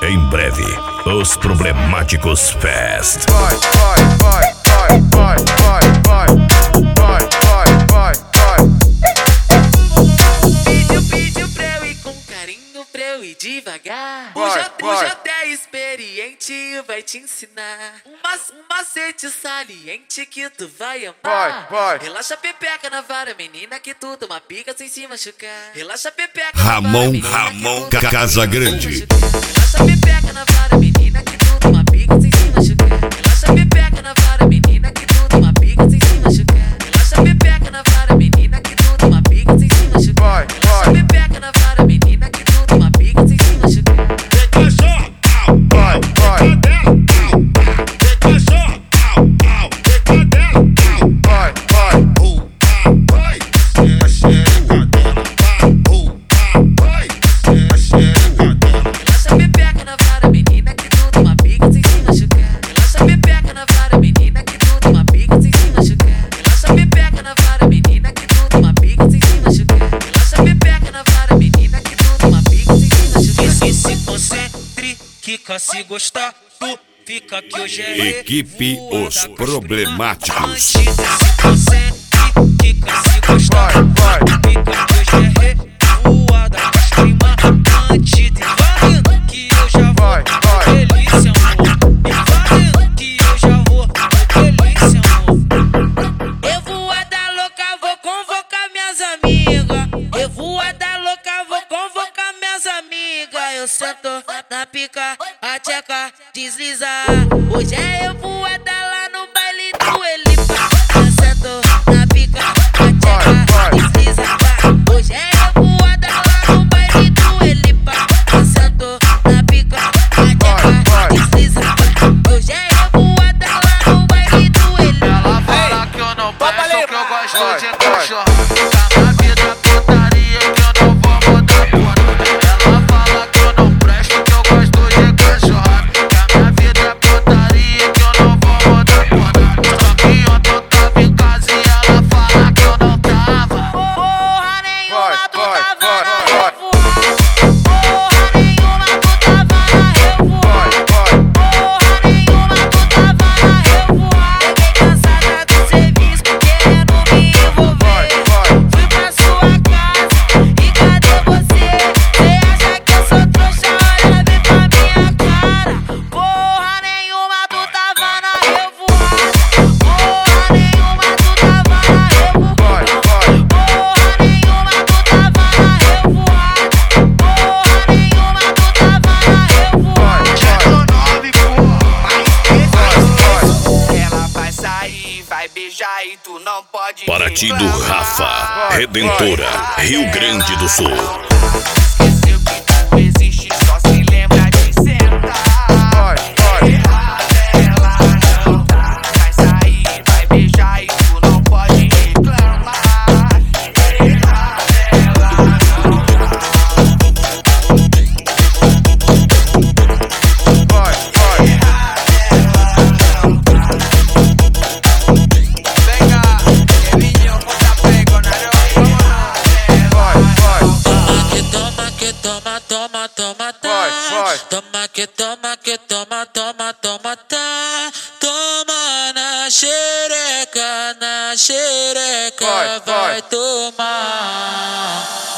Em breve, os Problemáticos Fest. Pediu pra eu ir com carinho, pra eu ir devagar. O J é experiente e vai te ensinar um macete saliente que tu vai amar. Relaxa a pepeca na vara, menina, que tu toma pica sem se machucar. Relaxa a pepeca na vara, menina, Ramon Casagrande. relaxa a pepeca na vara, menina, que tu toma pica sem se machucar. Relaxa a pepeca na vara, menina, que tu toma pica sem se machucar. Relaxa a pepeca na vara, menina, que tu toma pica sem se machucar. Relaxa a pepeca na vara, menina, que tu toma pica sem se machucar. Relaxa a pepeca na vara, menina, que tu toma pica sem se machucar. Relaxa a pepeca na vara, menina, que tu toma pica sem se machucar. Relaxa a pepeca na vara, menina, que tu toma pica sem se machucar. Relaxa a pepeca na vara, menina, que tu toma pica sem se machucar. E se concentre, que se gostar, tu fica que hoje é Equipe Os Problemáticos. Se concentre, que se gostar, fica que hoje é revoada. Mas prima, antes de valendo, que eu já vou, delícia, amor. E valendo, que eu já vou, delícia, amor. Eu vou a da louca, vou convocar minhas amigas. Eu vou a da louca, vou convocar minhas amigas. Eu sento na pica, a tcheca desliza. Hoje é eu vou a da lá no baile do Elipa. Eu sento na pica, a tcheca desliza. Hoje é eu vou a da lá no baile do Elipa. Eu sento na pica, a tcheca desliza. Hoje é eu vou a da lá no baile do Elipa. Ela fala que eu não presto, que eu gosto de cachorro. Tá na vida putaria que eu não vou mudar por. Ela fala que eu não presto, que eu gosto de cachorro. Que a minha vida é putaria que eu não vou mudar por. Só que ontem eu tava em casa e ela fala que eu não tava. Porra nenhuma, tu tava na revoada. Porra nenhuma, tu tava na revoada. Porra nenhuma, tu tava na revoada. Cheguei cansada do serviço, querendo me envolver. Fui pra sua casa e cadê você? Cê acha que eu sou trouxa? Olha bem pra minha cara. Porra nenhuma, tu tava na revoada. Porra nenhuma, tu tava na revoada. Porra nenhuma, tu tava na revoada. Porra nenhuma, tu tava na revoada. Ela vai sair, vai beijar e tu não pode. Paraty do Rafa, Redentora, Rio Grande do Sul. Esqueceu que tu existe, só se lembra de sentar. Ela não tá. Vai sair, vai beijar e tu não pode reclamar. Ela não Toma, tá. Toma na xereca, vai tomar.